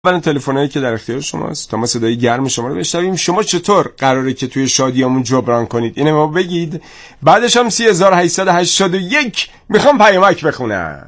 اولا تلفنایی که در اختیار شماست تا ما صدای گرم شما رو بشنویم. شما چطور قراره که توی شادیامون جبران کنید؟ اینو ما بگید. بعدش هم 3881 میخوام پیامک بخونم.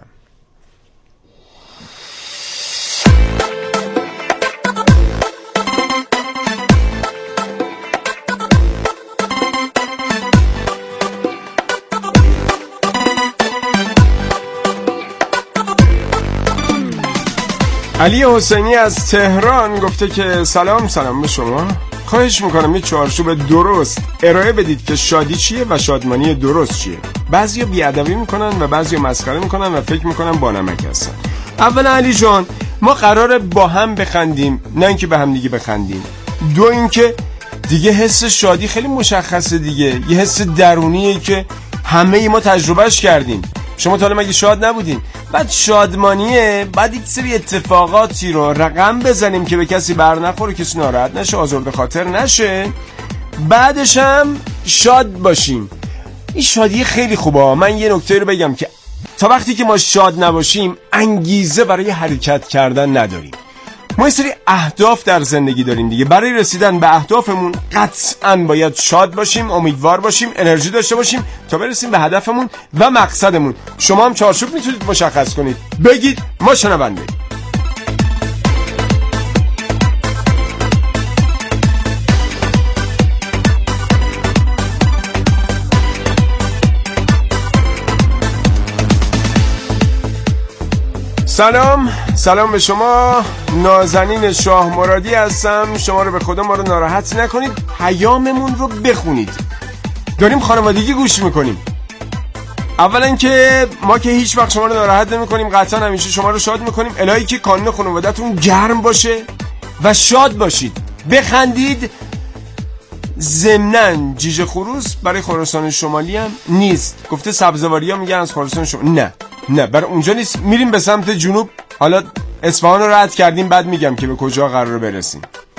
علی حسینی از تهران گفته که سلام به شما. خواهش میکنم یه چارچوب درست ارائه بدید که شادی چیه و شادمانی درست چیه. بعضیا بیادبی میکنن و بعضیا مسخره میکنن و فکر میکنن بانمک هستن. اولا علی جان، ما قراره با هم بخندیم، نه اینکه به هم دیگه بخندیم. دو اینکه دیگه حس شادی خیلی مشخصه دیگه، یه حس درونیه که همه ما تجربهش کردیم. شما تا حالا مگه شاد نبودین؟ بعد شادمانیه، بعد یک سری اتفاقاتی رو رقم بزنیم که به کسی بر نخوره، کسی ناراحت نشه، آزرده خاطر نشه، بعدش هم شاد باشیم. این شادی خیلی خوبه. من یه نکته رو بگم که تا وقتی که ما شاد نباشیم انگیزه برای حرکت کردن نداریم. ما یه سری اهداف در زندگی داریم دیگه. برای رسیدن به اهدافمون قطعاً باید شاد باشیم، امیدوار باشیم، انرژی داشته باشیم تا برسیم به هدفمون و مقصدمون. شما هم چارچوب میتونید مشخص کنید، بگید، ما شنونده. سلام به شما. نازنین شاه مرادی هستم. شما رو به خدا ما رو ناراحت نکنید، پیاممون رو بخونید. داریم خانوادگی گوش میکنیم. اولا که ما که هیچ وقت شما رو ناراحت نمیکنیم، قطعا همیشه شما رو شاد میکنیم. الهی که کانون خانوادتون گرم باشه و شاد باشید، بخندید. ضمناً جیجه خروس برای خراسان شمالی هم نیست. گفته سبزواری ها میگن از خراسان شمالی. نه برای اونجا نیست. میریم به سمت جنوب. حالا اصفهان رو رد کردیم، بعد میگم که به کجا قرار برسیم.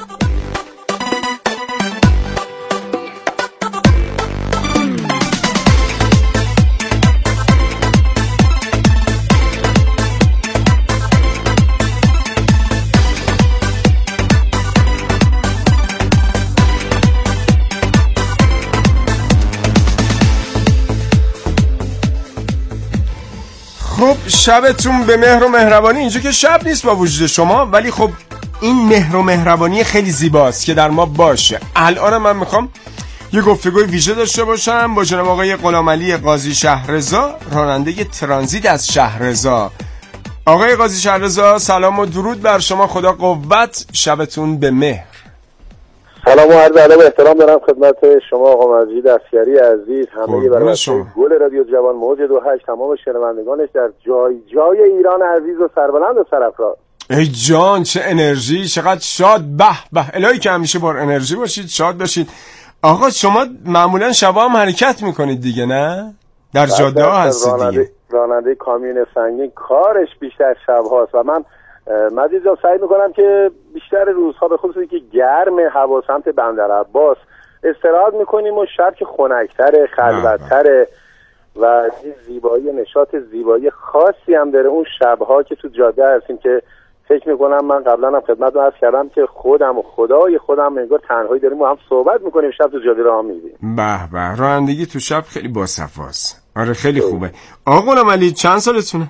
خب شبتون به مهر و مهربانی. اینجا که شب نیست با وجود شما، ولی خب این مهر و مهربانی خیلی زیباست که در ما باشه. الان من میخوام یه گفتگوی ویژه داشته باشم با جناب آقای غلامعلی قاضی شهررضا، راننده ترانزیت از شهررضا. آقای قاضی شهررضا، سلام و درود بر شما. خدا قوت. شبتون به مهر. سلام و عرض ادب و احترام دارم خدمت شما آقا مجید عسکری عزیز، همه برنامه گل رادیو جوان موج 28، تمام شنوندگانش در جای ایران عزیز و سربلند و سرافراز. ای جان چه انرژی، چقدر شاد. به الهی که همیشه بار انرژی باشید، شاد باشید. آقا شما معمولا شبا هم حرکت میکنید دیگه، نه؟ در جاده ها هستید دیگه. راننده کامیون سنگین کارش بیشتر شب هاست و من مجید جان سعی میکنم که بیشتر روزها به خصوصی که گرم هوا سمت بندرعباس استراحت میکنیم و شب که خنک‌تره، خلوت‌تره و زیبایی، نشاط زیبایی خاصی هم داره اون شبها که تو جاده هستیم که فکر میکنم من قبلا هم خدمتتون عرض کردم که خودم و خدای خودم انگار تنهایی داریم و هم صحبت میکنیم، شب تو جاده راه میریم. به رانندگی تو شب خیلی باصفاست. آره خیلی خوبه. آقا غلامعلی چند سالتونه؟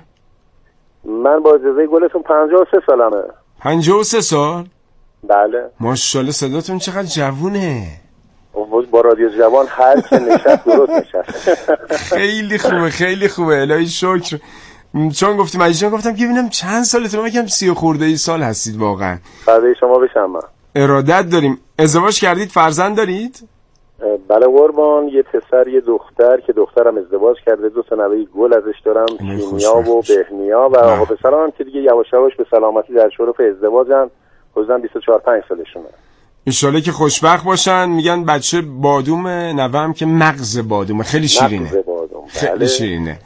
من با اجازه گلتون 53 سالمه. 53 سال؟ بله. ماشاءالله صداتون چقدر جوونه. با رادیو جوان هر که نشست درست نشست. خیلی خوبه الهی شکر. چون گفتیم عزیزان، گفتم که ببینم چند سالتونه، میگم 30 خورده ای سال هستید واقعا. فدای شما بشم. من ارادت داریم. ازدواج کردید، فرزند دارید؟ بله قربان، یه پسر یه دختر که دخترم ازدواج کرده، 2 تا نوه گل ازش دارم، کیمیا و بهنیا و آقا پسرم که دیگه یواش یواش به سلامتی در شرف ازدواجن، حدوداً 24-25 سالشونه. انشالله که خوشبخت باشن. میگن بچه بادوم، نوام که مغز بادومه. خیلی شیرینه. خیلی شیرینه.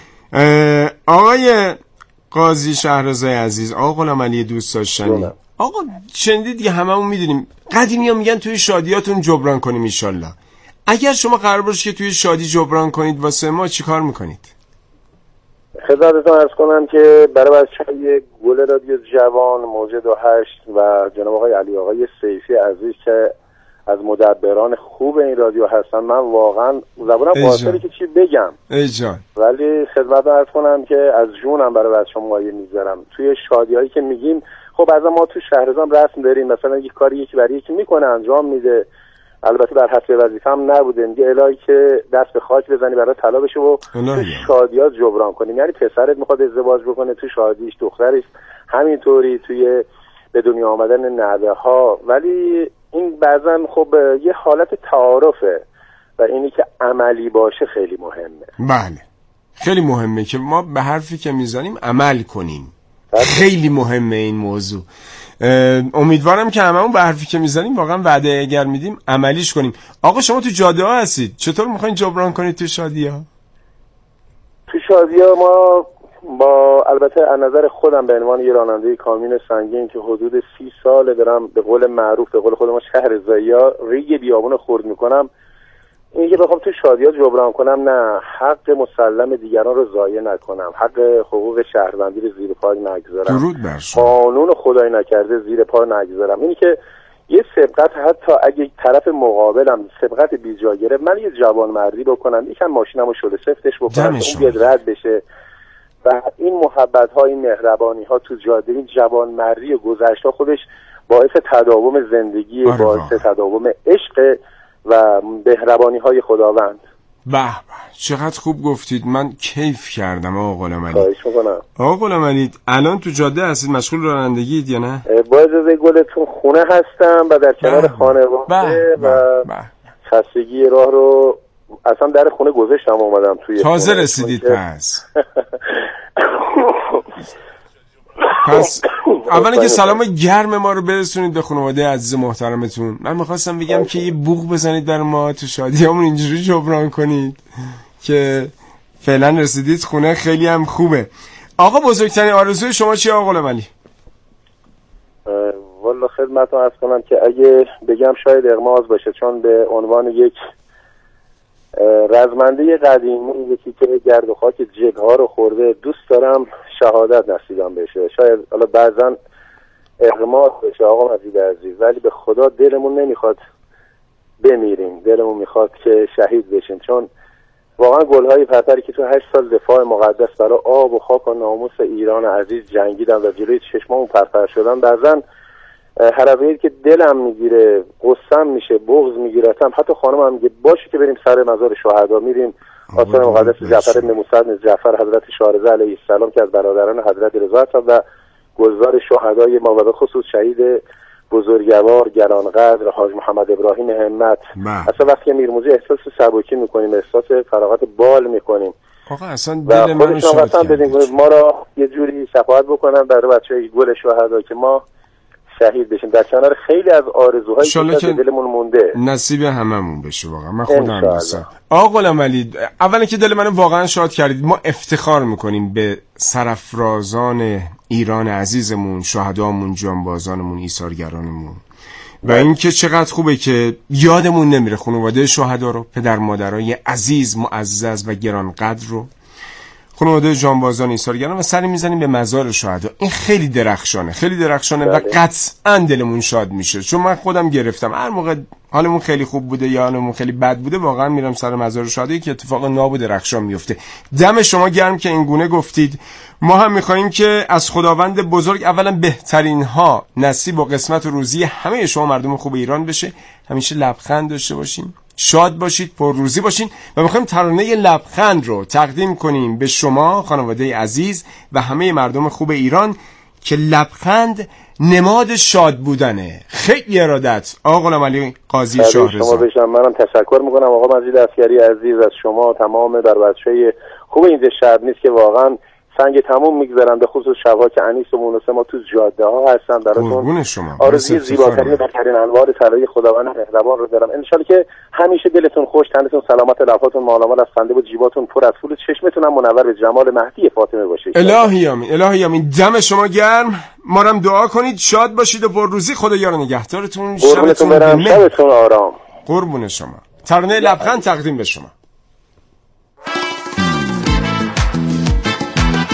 آقای قاضی شهررضا عزیز، آقا غلامعلی دوست داشتنی، آقا شنیدید دیگه، هممون میدونیم قدیمی ها میگن توی شادیاتون جبران کنیم انشالله. اگر شما قرار باشه که توی شادی جبران کنید واسه ما چی کار میکنید؟ خدمتتون عرض کنم که برای بچه‌های گل رادیو جوان موج 28 و جناب آقای علی آقای سیفی عزیز که از مدبران خوب این رادیو هستن، من واقعا زبونم قاصره که چی بگم ولی خدمتتون عرض کنم که از جونم برای بچه‌ها مایه میذارم. توی شادیایی که میگیم خب بعضا ما تو شهرزام رسم داریم، مثلا یک کاری یکی برای یکی میکنه انجام میده، البته بر حسب وظیفه هم نبوده، میگه الهی که دست به خاک بزنی برای طلا بشه و تو شادیات جبران کنیم. یعنی پسرت میخواد ازدواج بکنه تو شادیش، دخترش همینطوری توی به دنیا آمدن نوه ها، ولی این بعضا خب یه حالت تعارفه و اینی که عملی باشه خیلی مهمه. بله خیلی مهمه که ما به حرفی که میزنیم عمل کنیم. خیلی مهمه این موضوع. امیدوارم که هممون به حرفی که میزنیم واقعا وعده اگر میدیم عملیش کنیم. آقا شما تو جاده ها هستید، چطور میخواین جبران کنید تو شادی ها؟ تو شادی ها ما با البته از نظر خودم به عنوان یه راننده کامیون سنگین که حدود 30 سال دارم به قول معروف به قول خود ما شهرزایی‌ها ریگ بیابون خورد میکنم، این که بخوام تو شادیات جبران کنم نه، حق مسلم دیگران رو ضایع نکنم، حق حقوق شهروندی رو زیر پای نگذارم، درود بر شما، قانون خدای نکرده زیر پا نگذارم. اینی که یه سبقت حتی اگه طرف مقابلم سبقت بیجا گرفت من یه جوانمردی بکنم، یکم ماشینمو شل سفتش بکنم اون بیاد رد بشه و این محبت ها، این مهربانی ها تو جاده، این جوانمردی گذشته خودش باعث تداوم زندگی، باعث تداوم عشق و مهربانی های خداوند. به چقدر خوب گفتید، من کیف کردم آقا غلامعلی. خواهش میکنم. آقا غلامعلی الان تو جاده هستید، مشغول رانندگیید یا نه؟ با اجازه گلتون خونه هستم و در کنار خانواده و خستگی راه رو اصلا در خونه گذاشتم اومدم توی تازه رسیدید پس. پس اولا که سلام گرم ما رو برسونید به خانواده عزیز محترمتون. من میخواستم بگم که یه بوق بزنید در ما تو شادیامون اینجوری جبران کنید که فعلا رسیدید خونه، خیلی هم خوبه. آقا بزرگترین آرزوی شما چیه آقا غلامعلی؟ والا خدمتتون عرض کنم که اگه بگم شاید اغماض باشه، چون به عنوان یک رزمنده قدیمی، یکی که گرد و خاک جبهه‌ها رو خورده، دوست دارم شهادت نصیبم بشه. شاید حالا بعضا اغماض بشه آقا مجید عزیز، ولی به خدا دلمون نمیخواد بمیریم، دلمون میخواد که شهید بشیم، چون واقعا گلهای پرپری که تو 8 سال دفاع مقدس برای آب و خاک و ناموس ایران عزیز جنگیدن و جلوی چشمامون پرپر شدن، بعضا هر وقتی که دلم میگیره، غصه‌ام میشه، بغض میگیره، حتی خانمم میگه باشه که بریم سر مزار شهدا، میریم آثار مقدس جعفر بن موسی بن جعفر حضرت شارزه علیه السلام که از برادران حضرت رضا هستند و گلزار شهدای ما و به خصوص شهید بزرگوار گرانقدر حاج محمد ابراهیم همت. اصلا وقتی میرموزی احساس سبکی میکنیم، احساس فراغت بال میکنیم. آقا اصلا دل منو شاد کردید. ما را یه جوری شفاعت بکنن برای بچه‌های گل شهدا که ما شهید بشیم، در کنار خیلی از آرزوهایی که دلمون مونده نصیب هممون بشه. واقعا من خودم دوستم. آقا غلامعلی اولا که دل منو واقعا شاد کردید. ما افتخار میکنیم به سرافرازان ایران عزیزمون، شهدامون، جانبازانمون، ایثارگرانمون و اینکه چقدر خوبه که یادمون نمیره خانواده شهدا رو، پدر مادرای عزیز معزز و گرانقدر رو، خانواده جانبازان ایثارگران و سری میزنیم به مزار شهدا. این خیلی درخشانه، خیلی درخشانه و قطعا دلمون شاد میشه، چون من خودم گرفتم هر موقع حالمون خیلی خوب بوده یا حالمون خیلی بد بوده واقعا میرم سر مزار شهدا که اتفاق ناب و درخشان میفته. دم شما گرم که این گونه گفتید. ما هم میخوایم که از خداوند بزرگ اولا بهترین ها نصیب و قسمت و روزی همه شما مردم خوب ایران بشه، همیشه لبخند داشته باشین، شاد باشید، پر روزی باشین و میخوایم ترانه لبخند رو تقدیم کنیم به شما خانواده عزیز و همه مردم خوب ایران که لبخند نماد شاد بودنه. خیلی ارادت آقا غلامعلی قاضی شاهرضا. منم تشکر میکنم آقا مجید عسکری عزیز، از شما تمام در بچه‌های خوب اینجا شب نیست که واقعا سنگ تموم میگذارن، به خصوص شبها که انیس و مونس ما تو جاده ها هستن. براتون آرزوی زیباترین و بهترین انوار طلایی خداوند مهربان رو دارم. ان شاءالله که همیشه دلتون خوش، تنتون سلامت، لباتون مالامال از خنده و جیباتون پر از پول، چشمتون هم منور به جمال مهدی فاطمه باشه. الهی آمین، الهی آمین. دم شما گرم، ما رو هم دعا کنید، شاد باشید و پر روزی. خدا یار نگهدارتون، شبتون آرام. قربون شما. ترانه لبخند تقدیم به شما.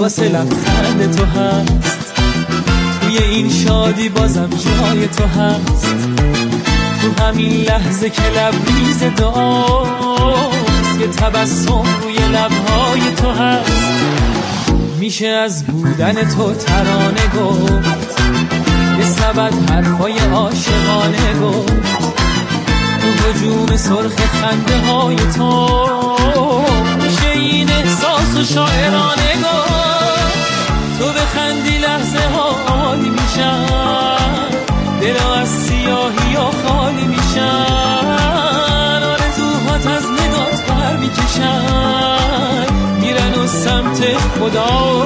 واسه لبخند تو هست، توی این شادی بازم جای تو هست، تو همین لحظه که لبریز دعاست، یه تبسم روی لبهای تو هست. میشه از بودن تو ترانه گفت، یه سبد حرفای عاشقانه گفت، تو هجوم سرخ خنده های تو میشه این احساس و شاعرانه گفت. تو بخندی لحظه ها عالی میشن، دلا از سیاهی ها خالی میشن، آرزوهات از نگات پر میکشن، میرن و سمت خدا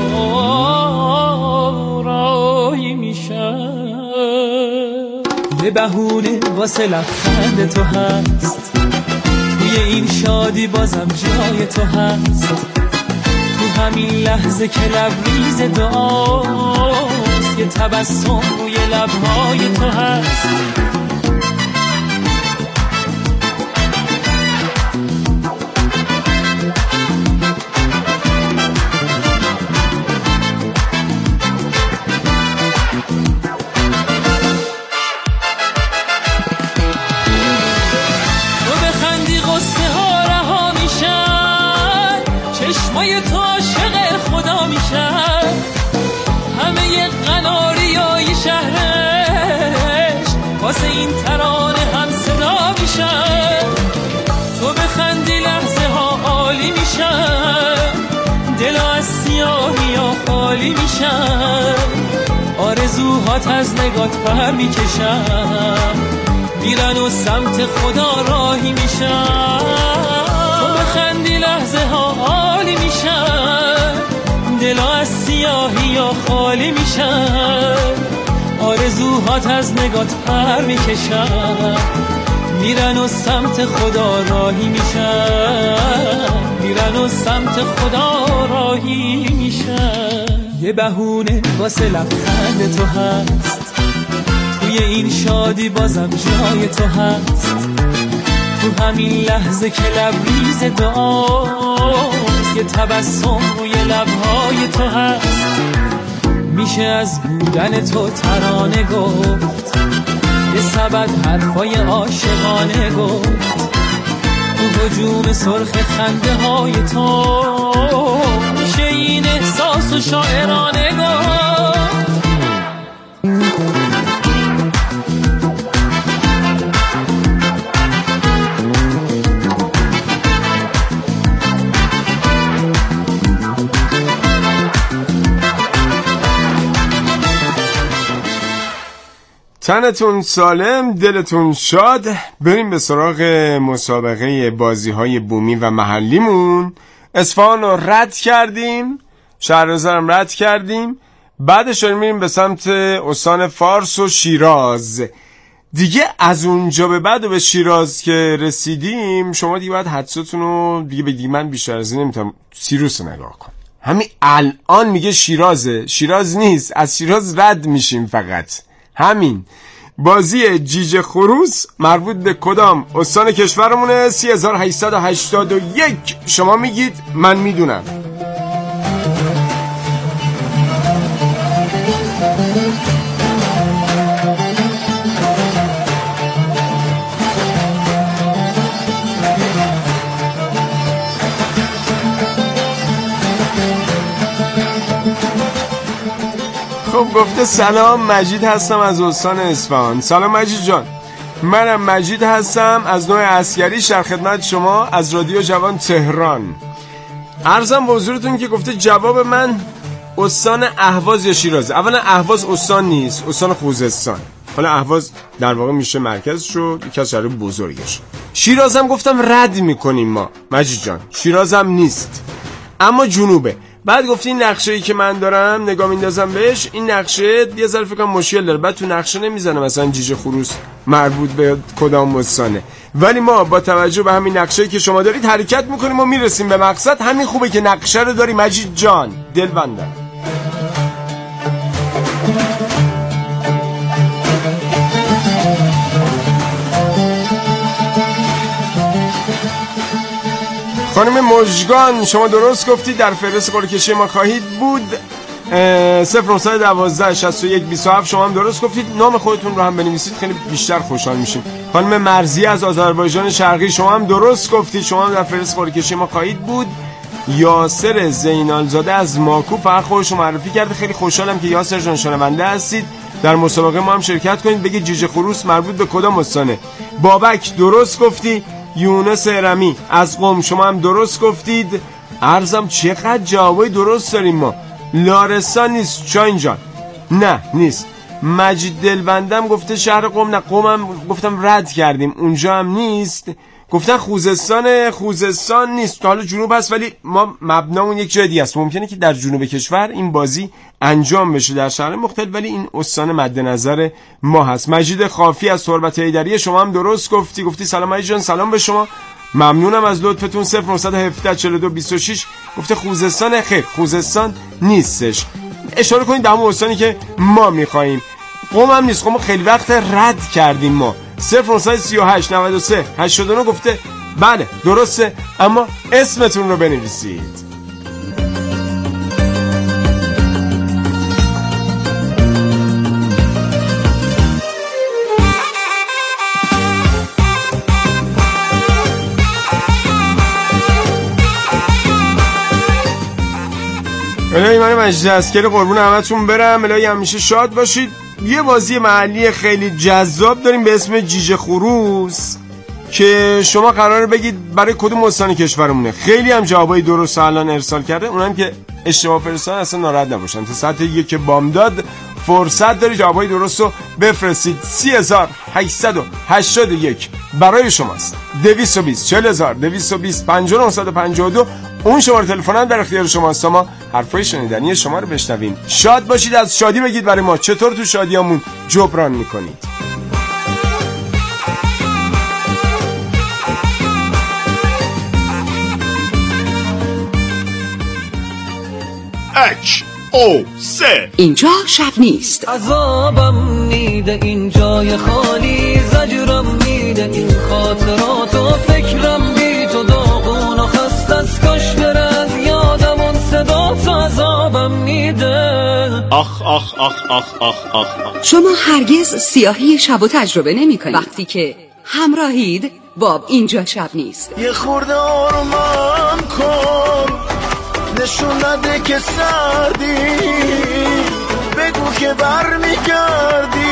راهی میشن. یه بهونه واسه لبخند تو هست، توی این شادی بازم جای تو هست، تو همین لحظه که لبریز دعاست، یه تبسم روی لبهای تو هست. چشمای تو عاشق خدا میشن، همه ی قناریای شهرش واسه این ترانه هم صدا میشن. تو بخندی لحظه ها عالی میشن، دلا از سیاهی ها خالی میشن، آرزوهات از نگات پر میکشن، میرن و سمت خدا راهی میشن. تو بخندی لحظه ها عالی میشن، دلا از سیاهی ها خالی میشن، آرزوهات از نگات پر میکشن، میرن و سمت خدا راهی میشن، میرن و سمت خدا راهی میشن. یه بهونه واسه لبخند تو هست، توی این شادی بازم جای تو هست، تو همین لحظه که لبریز دعاست، یه تبسم روی لبهای تو هست. میشه از بودن تو ترانه گفت، یه سبد حرفای عاشقانه گفت، تو هجوم سرخ خنده های تو میشه این احساس و شاعرانه گفت. تنتون سالم، دلتون شاد. بریم به سراغ مسابقه بازی‌های بومی و محلیمون. اصفهان رو رد کردیم، شهرزارم رد کردیم، بعدش میریم به سمت استان فارس و شیراز. دیگه از اونجا به بعد و به شیراز که رسیدیم، شما دیگه باید حدساتون رو دیگه بگید. من بیشتر از این نمیتونم. سیروس نگاه کن، همین الان میگه شیرازه، شیراز نیست، از شیراز رد میشیم فقط. همین بازی جیجه خروس مربوط به کدام استان کشورمونه؟ 3881. شما میگید، من میدونم. خب گفته سلام، مجید هستم از استان اصفهان. سلام مجید جان، منم مجید هستم از نوع عسکری، در خدمت شما از رادیو جوان تهران. عرضم به حضورتون که گفته جواب من استان اهواز یا شیراز. اولا اهواز استان نیست، استان خوزستان. حالا اهواز در واقع میشه مرکزش و یکی از شهرهای بزرگش. شیرازم گفتم رد میکنیم ما مجید جان، شیرازم نیست اما جنوبه. بعد گفتی این نقشه‌ای که من دارم نگاه میندازم بهش، این نقشه یه ذره فکر کنم مشکل داره. بعد تو نقشه نمیزنه مثلا جیجه خروس مربوط به کدام استانه، ولی ما با توجه به همین نقشه‌ای که شما دارید حرکت میکنیم و میرسیم به مقصد. همین خوبه که نقشه رو داری مجید جان، دلبندم. خانم مژگان شما درست گفتید، در فهرست قرعه کشی ما خواهید بود. 0912 61 27 شما هم درست گفتید. نام خودتون رو هم بنویسید، خیلی بیشتر خوشحال میشیم. خانم مرزی از آذربایجان شرقی شما هم درست گفتید، شما هم در فهرست قرعه کشی ما خواهید بود. یاسر زینالزاده از ماکو فقط خودش رو معرفی کرده، خیلی خوشحالم که یاسر جان شنونده هستید. در مسابقه ما هم شرکت کنید. بگید جوجه خروس مربوط به کدام استانه؟ بابک درست گفتی. یونس رمی از قم شما هم درست گفتید. عرضم چقدر جوابای درست داریم ما. لارستان نیست شاین جان، نه نیست. مجید دلبندم گفته شهر قم، نه قمم گفتم رد کردیم، اونجا هم نیست. گفتن خوزستان نیست، حالا جنوب هست ولی ما مبنامون یک جای دیگه است. ممکنه که در جنوب کشور این بازی انجام بشه در شهر مختلف، ولی این استان مد نظر ما هست. مجید خافی از تربت حیدریه شما هم درست گفتی سلام علی جان، سلام به شما، ممنونم از لطفتون. 0917 42 26 گفته خوزستان. خیر، خوزستان نیستش. اشاره کنید به همون استانی که ما می‌خوایم. قم هم نیست، قم خیلی وقت رد کردیم ما. 0938 93 89 گفته بله درسته، اما اسمتون رو بنویسید. الهی من مجید اسکری قربون همتون برم. الهی همیشه شاد باشید. یه بازی محلی خیلی جذاب داریم به اسم جیجه خروس که شما قراره بگید برای کدوم استان کشورمونه. خیلی هم جوابای درست الان ارسال کرده، اونم که اشتباه فرستادن اصلا ناراحت نباشن. تا ساعت 1 بامداد فرصت داری جوابای درست رو بفرستید. 30881 برای شماست. 220 40000 220 5952 اون شماره تلفن هم در اختیار شماست. ما حرفای شنیدنی شما رو بشنویم. شاد باشید، از شادی بگید برای ما چطور تو شادیامون جبران میکنید. اینجا شب نیست. عذابم میده این جای خالی، زجرم میده این خاطرات و فکرم بی تو داغون و خست از کاش بره از یادم اون صدا تو. عذابم میده آخ آخ آخ آخ آخ آخ. شما هرگز سیاهی شب و تجربه نمی کنید وقتی که همراهید با اینجا شب نیست. یه خورده آرومم کن، نشون نده که سردی، بگو که برمیگردی،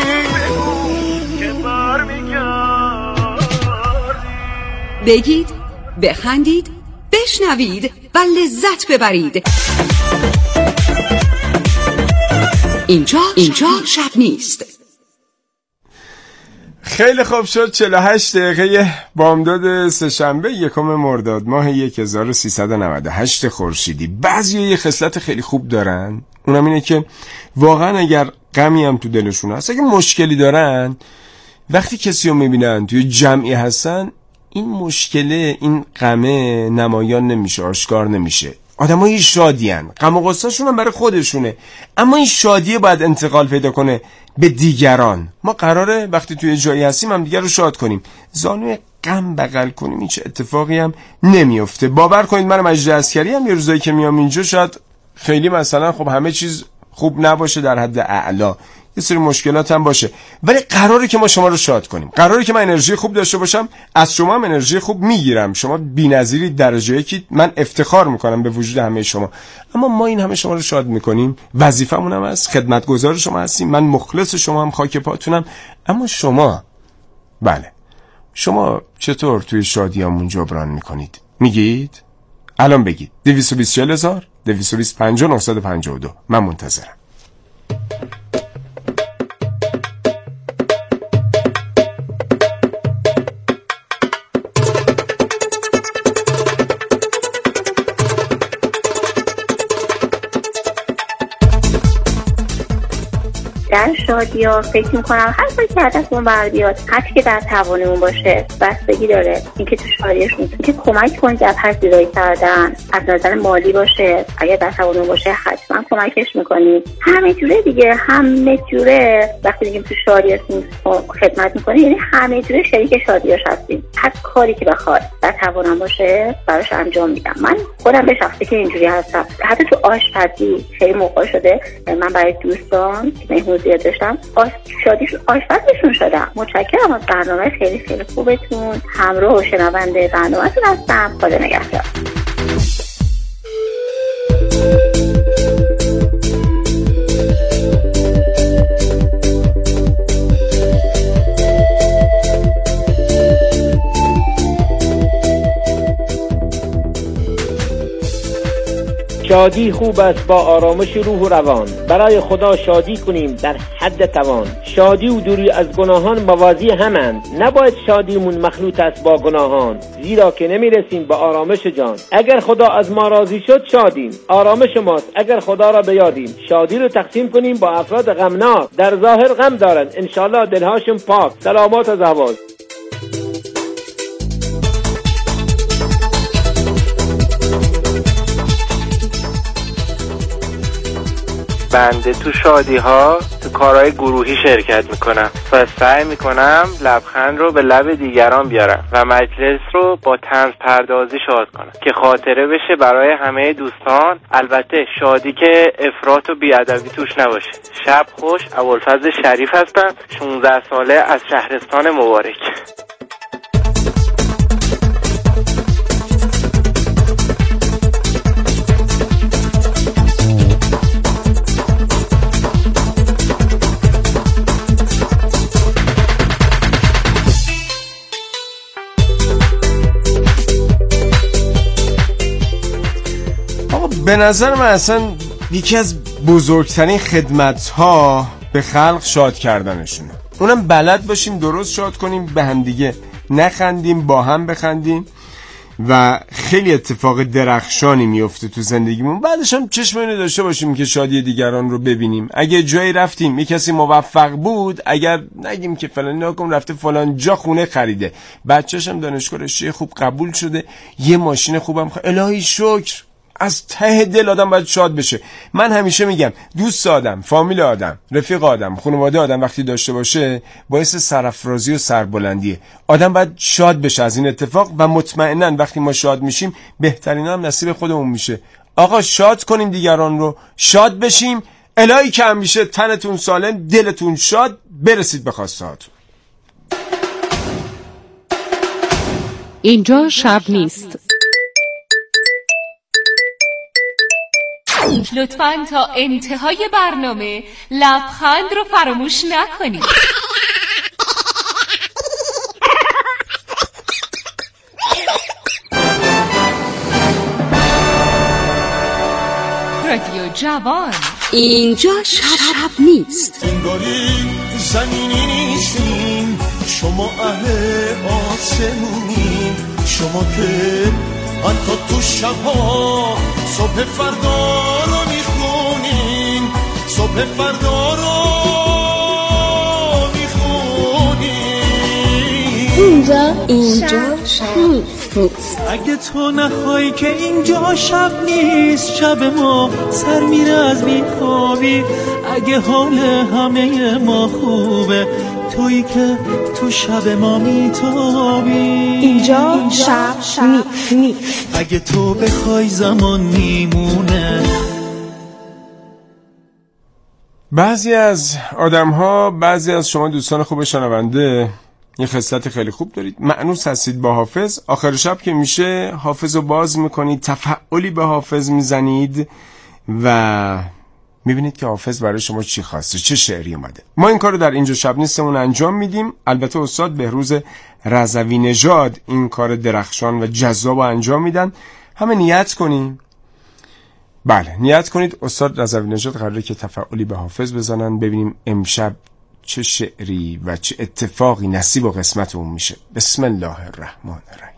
بگید، بخندید، بشنوید و لذت ببرید. اینجا شب نیست. خیلی خوب شد. 48 دقیقه بامداد سه‌شنبه 1 مرداد ماه 1398 خورشیدی. بعضی یه خصلت خیلی خوب دارن، اونم اینه که واقعا اگر غمی هم تو دلشون هست، اگه مشکلی دارن، وقتی کسی رو میبینن توی جمعی هستن، این مشکله، این غمه نمایان نمیشه، آشکار نمیشه. آدمای شادیان، غم و غصه‌شون هم برای خودشونه، اما این شادیه باید انتقال پیدا کنه به دیگران. ما قراره وقتی توی جایی هستیم هم دیگر رو شاد کنیم، زانوی غم بغل کنیم، هیچ اتفاقی هم نمیفته. باور کنید من مجید اسکری هم یه روزایی که میام اینجا شاید خیلی مثلا خب همه چیز خوب نباشه، در حد اعلا یه سری مشکلات هم باشه، ولی قراره که ما شما رو شاد کنیم. قراره که من انرژی خوب داشته باشم، از شما هم انرژی خوب میگیرم. شما بی‌نظیری درجه یکی، من افتخار میکنم به وجود همه شما. اما ما این همه شما رو شاد میکنیم، وظیفمون هم هست، خدمتگزار شما هستیم، من مخلص شما هم، خاک پاتونم. اما شما، بله، شما چطور توی شادیامون جبران میکنید؟ میگید؟ الان بگید. 220 40000 220 5952 من منتظرم. در شادی‌ها فکر می‌کنم هر کاری که هدفمون بر بیاد، هرچی که در توانمون باشه بستگی داره. اینکه تو شادیشون که کمک کنیم در پذیرایی کردن، از نظر مالی باشه، اگر در توانمون باشه حتما کمکش می‌کنیم. همه جوره دیگه، همه جوره. وقتی میگیم تو شادیشون خدمت می‌کنیم، یعنی همه جوره شریک شادیاش هستیم. هر کاری که بخواد. در توانم باشه براش انجام میدم. من خودم به شخصی که اینجوری هستم، حتی تو آشپزی خیلی موقع شده من برای دوستان مهمون زیاد داشتم شادیشون آشپزشون شدم. متشکرم از برنامه خیلی خیلی خوبتون، همراه و شنونده برنامه‌تون هستم. خدا نگهدار. شادی خوب است با آرامش روح و روان. برای خدا شادی کنیم در حد توان. شادی و دوری از گناهان موازی همند. نباید شادیمون مخلوط است با گناهان، زیرا که نمیرسیم به آرامش جان. اگر خدا از ما راضی شد شادیم، آرامش ماست اگر خدا را بیادیم. شادی رو تقسیم کنیم با افراد غمناک، در ظاهر غم دارن، انشالله دلهاشون پاک. سلامات از احوال. بنده تو شادی ها تو کارهای گروهی شرکت میکنم و سعی میکنم لبخند رو به لب دیگران بیارم و مجلس رو با طنز پردازی شاد کنم که خاطره بشه برای همه دوستان. البته شادی که افراط و بیادبی توش نباشه. شب خوش. ابوالفضل شریف هستم، 16 ساله از شهرستان مبارک. به نظر من اصلا یکی از بزرگترین خدمت‌ها به خلق شاد کردنشونه. اونم بلد باشیم درست شاد کنیم، به هم دیگه نخندیم، با هم بخندیم و خیلی اتفاق درخشانی میفته تو زندگیمون. بعدش هم چشم اینو داشته باشیم که شادی دیگران رو ببینیم. اگه جایی رفتیم یه کسی موفق بود، اگر نگیم که فلانی ناکن رفته فلان جا خونه خریده، بچه‌ش هم دانشگاه رشته خوب قبول شده، یه ماشین خوبم الهی شکر. از ته دل آدم باید شاد بشه. من همیشه میگم دوست آدم، فامیل آدم، رفیق آدم، خانواده آدم وقتی داشته باشه باعث سرافرازی و سربلندیه. آدم باید شاد بشه از این اتفاق و مطمئناً وقتی ما شاد میشیم بهترین هم نصیب خودمون میشه. آقا شاد کنیم دیگران رو، شاد بشیم. الهی که همیشه تنتون سالم، دلتون شاد، برسید به خواسته هاتون. اینجا شب نیست. لطفاً تا انتهای برنامه لبخند رو فراموش نکنید. رادیو جوان. اینجا شب نیست. انگاری زمینی نیستیم، شما اهل آسمونیم، شما که حتی تو شبها صبح فردا رو میخونین، صبح فردا رو میخونین. اینجا شب نیست. اگه تو نخوای که اینجا شب نیست، شب ما سر میره از بیخوابی. اگه حال همه ما خوبه، تویی که تو شب ما میتابی. اینجا شب نیست. اگه تو بخوای زمان میمونه. بعضی از آدم‌ها، بعضی از شما دوستان خوب شنونده یه خصلت خیلی خوب دارید. مأنوس هستید با حافظ. آخر شب که میشه حافظ رو باز میکنید، تفعلی به حافظ میزنید و میبینید که حافظ برای شما چی خواسته، چه شعری اومده. ما این کارو در اینجا شب نیستمون انجام میدیم. البته استاد بهروز رضوی نژاد این کار درخشان و جذاب انجام میدن. همه نیت کنیم. بله نیت کنید. استاد رضوی نژاد قراره که تفعلی به حافظ بزنن، ببینیم امشب چه شعری و چه اتفاقی نصیب و قسمت اون میشه. بسم الله الرحمن الرحیم.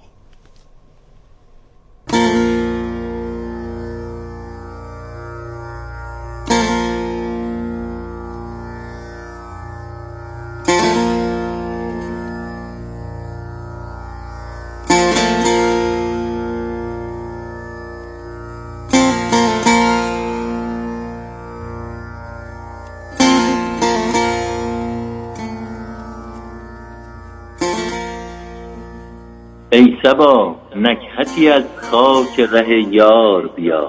ای صبا نکهتی از خاک ره یار بیار،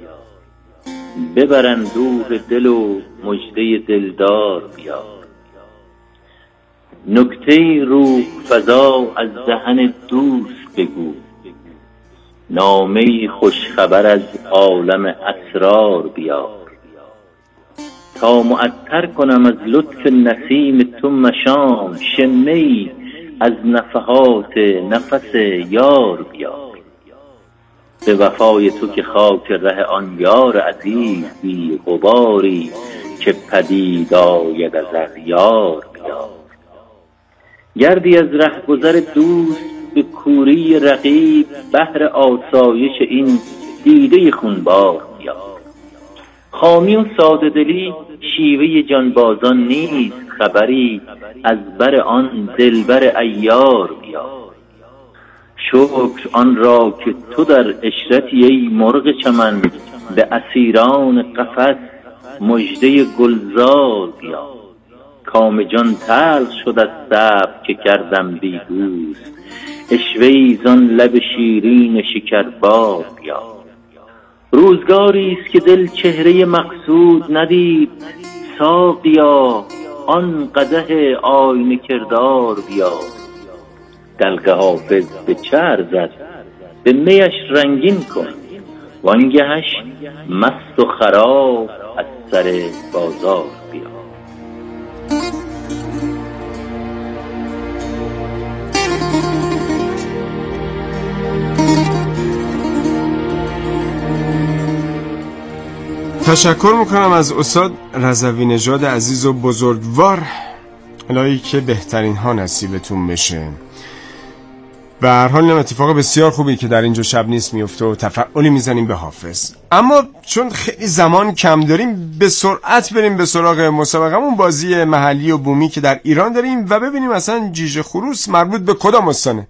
ببر اندوه دل و مژده دلدار بیار. نکته روح فضا از دهن دوست بگو، نامه خوش خبر از عالم اسرار بیار. تا معطر کنم از لطف نسیم تو مشام، شمه‌ای از نفحات نفس یار بیار. به وفای تو که خاک ره آن یار عزیز بی غباری، که پدید آید از اغیار بیار. گردی از رهگذر دوست به کوری رقیب، بهر آسایش این دیده خونبار بیار. خامی و ساده دلی شیوه جانبازان نیست، خبری از بر آن دلبر عیار بیار. شکر آن را که تو در عشرتی ای مرغ چمن، به اسیران قفس مژده گلزار بیار. کام جان تلخ شد از صبر که کردم بی دوست، عشوه‌ای زان لب شیرین شکربار بیار. روزگاری است که دل چهره مقصود ندید، ساقیا آن قدح آینه کردار بیار. دلق حافظ به چه ارزد به میش رنگین کن، وانگهش مست و خراب از سر بازار بیار. تشکر میکنم از استاد رضوی نژاد عزیز و بزرگوار. الهی که بهترین ها نصیبتون بشه. به هر حال این اتفاق بسیار خوبی که در اینجا شب نیست میفته و تفعالی میزنیم به حافظ. اما چون خیلی زمان کم داریم، به سرعت بریم به سراغ مسابقمون، بازی محلی و بومی که در ایران داریم و ببینیم اصلا جیجه خروس مربوط به کدام استانه.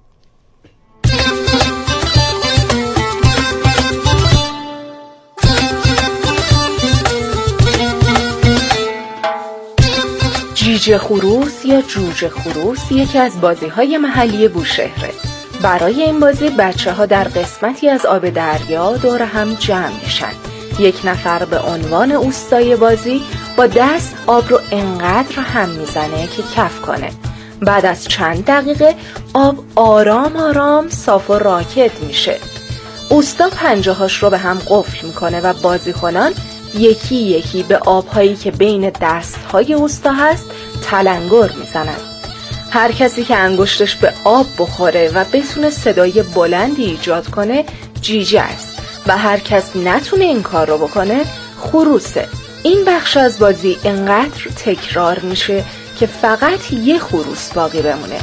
جیجه خروس یا جوجه خروس یکی از بازی‌های محلی بوشهره. برای این بازی بچه‌ها در قسمتی از آب دریا دور هم جمع میشن. یک نفر به عنوان اوستای بازی با دست آب رو انقدر هم میزنه که کف کنه. بعد از چند دقیقه آب آرام آرام صاف و راکد میشه. اوستا پنجه‌هاش رو به هم قفل میکنه و بازیکنان یکی یکی به آبهایی که بین دستهای اوستا هست تلنگر میزنن. هر کسی که انگشتش به آب بخوره و بتونه صدای بلندی ایجاد کنه جیجه است و هر کس نتونه این کار رو بکنه خروسه. این بخش از بازی انقدر تکرار میشه که فقط یه خروس باقی بمونه.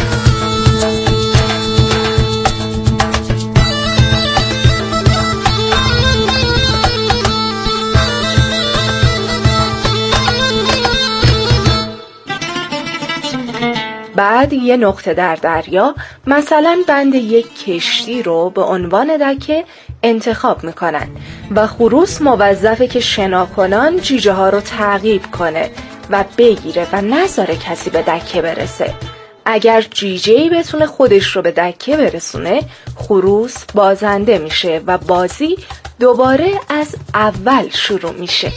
بعد یه نقطه در دریا، مثلا بند یک کشتی رو به عنوان دکه انتخاب میکنن و خروس موظفه که شناکنان جیجه ها رو تعقیب کنه و بگیره و نذاره کسی به دکه برسه. اگر جیجه‌ای بتونه خودش رو به دکه برسونه، خروس بازنده میشه و بازی دوباره از اول شروع میشه.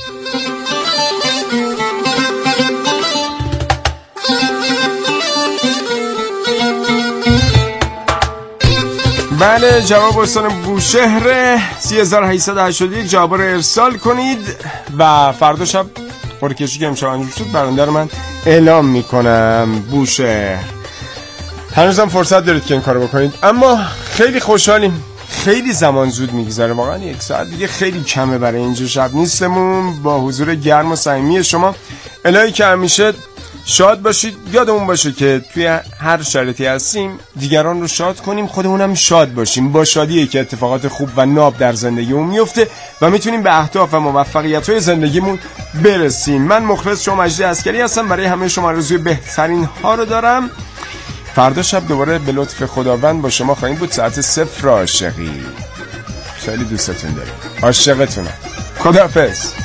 بله، جواب استان بوشهر 3881 جواب رو ارسال کنید و فردا شب قرعه‌کشی که امشب انجام شد برنده رو من اعلام میکنم. بوشهر هنوزم فرصت دارید که این کارو بکنید. اما خیلی خوشحالیم، خیلی زمان زود میگذره، واقعا یک ساعت دیگه خیلی کمه برای اینجا شب نیستمون. با حضور گرم و صمیمی شما الهی که همیشه شاد باشید. یادمون باشه که توی هر شرایطی هستیم دیگران رو شاد کنیم، خودمونم شاد باشیم. با شادیه که اتفاقات خوب و ناب در زندگیمون میفته و میتونیم به اهداف و موفقیت‌های زندگیمون برسیم. من مخلص شما مجدی عسکری هستم، برای همه شما آرزوی بهترین ها رو دارم. فردا شب دوباره به لطف خداوند با شما خواهیم بود ساعت 0 عاشقی. خیلی دوستتون دارم، عاشقتونم. خداحافظ.